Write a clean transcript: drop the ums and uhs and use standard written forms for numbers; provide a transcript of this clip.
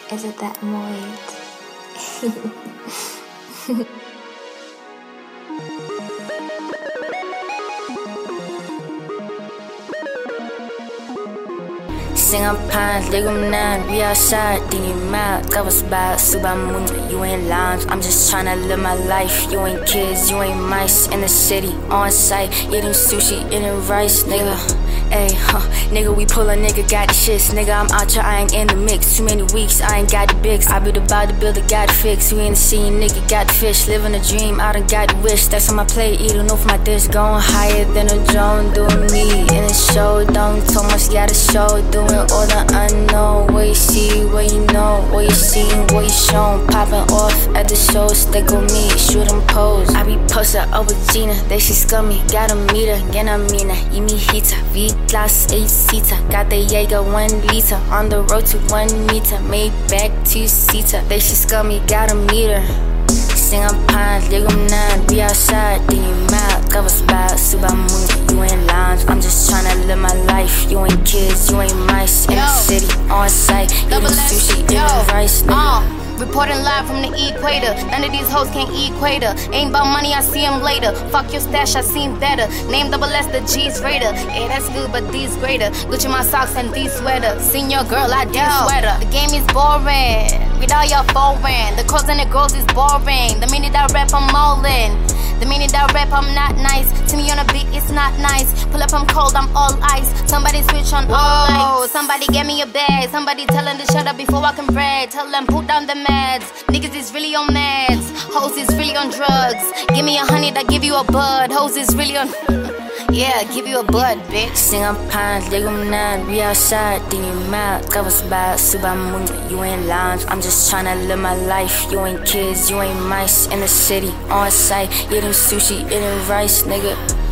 Is it that moit? Singapore, Lego 9, we outside, thinking mad. Covers by Super Moon, you ain't lounge. I'm just tryna live my life. You ain't kids, you ain't mice. In the city, on site, eating sushi, eating rice, nigga. Ayy, nigga, we pull a nigga, got the shits. Nigga, I'm out here, I ain't in the mix. Too many weeks, I ain't got the bigs. I be the bodybuilder, got the fix. We in the scene, nigga, got the fish. Living a dream, I done got the wish. That's on my plate, eating off my dish. Going higher than a drone, doing me in the show. Don't too much, got a show. Doing all the unknown. What you see, what you know, what you seen, what you shown. Popping off at the show, stick with me, shoot 'em pose. I be posted over Gina, they she scummy. Gotta meet her, get a mina, eat me heater. Class 8-seater, got the Jaeger 1 liter. On the road to 1 meter, made back 2-seater. They she scummy, got a meter. Singapore, Lego 9, we outside, then you mad. Covers by Super Moon, you ain't lounge. I'm just tryna live my life. You ain't kids, you ain't mice. In the city, on site, eating sushi, eating rice, nigga. Reporting live from the equator. None of these hoes can equator. Ain't about money, I see them later. Fuck your stash, I seen better. Name double S, the G's greater. Yeah, that's good, but these greater. Gucci my socks and these sweater. Seen your girl, I do sweater. The game is boring. With all your foreign. The calls and the girls is boring. The minute I rap, I'm all in. The minute I rap, I'm not nice. To me on a beat, it's not nice. Pull up, I'm cold, I'm all ice. Somebody switch on all lights. Somebody get me a bag. Somebody tell them to shut up before I can brag. Tell them put down the meds. Niggas is really on meds. Hoes is really on drugs. Give me 100, I give you a bud. Hoes is really on... Yeah, give you a bud, bitch. Singapore, Lego 9, we outside, then you mad. Covers by Super Moon, you ain't lounge. I'm just tryna live my life. You ain't kids, you ain't mice. In the city, on site, eating sushi, eating rice, nigga.